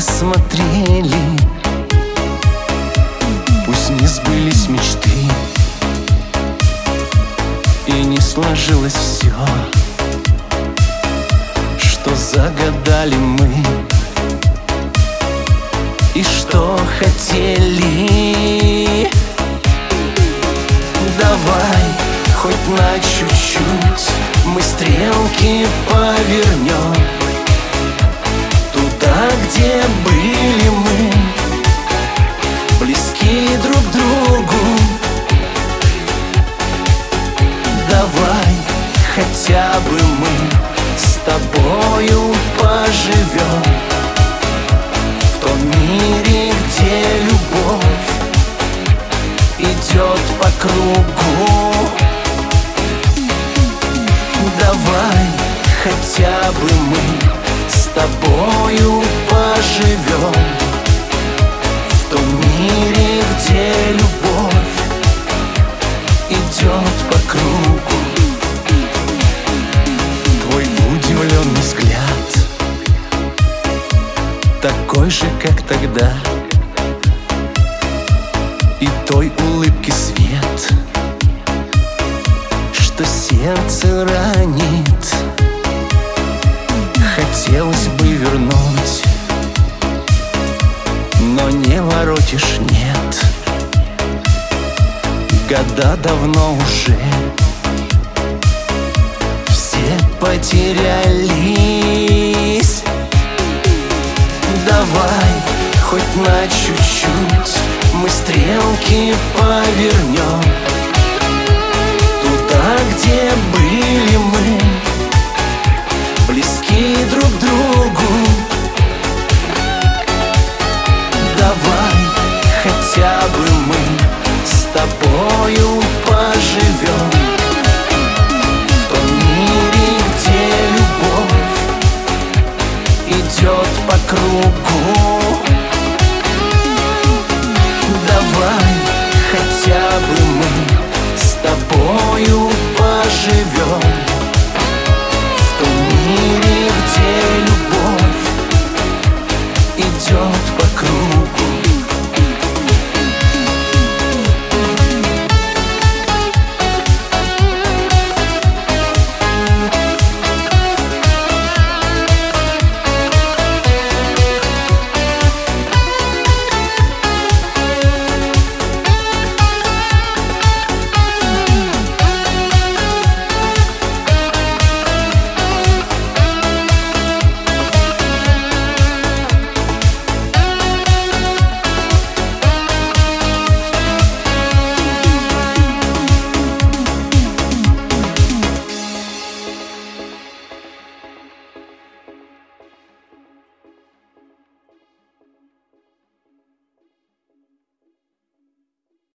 смотрели. Пусть не сбылись мечты и не сложилось все, что загадали мы и что хотели. Давай хоть на чуть-чуть мы стрелки повернем туда, где были мы, близки друг к другу. Давай хотя бы мы с тобою поживем в том мире, где любовь идет по кругу. Давай хотя бы мы с тобою поживем в том мире, где любовь идет по кругу. Твой удивленный взгляд такой же, как тогда, и той улыбки свет, что сердце ранит. Хотелось бы вернуть, но не воротишь, нет. Года давно уже все потерялись. Давай хоть на чуть-чуть мы стрелки повернем туда, где были мы, близки друг к другу. Давай хотя бы мы с тобою поживем в том мире, где любовь идет по кругу.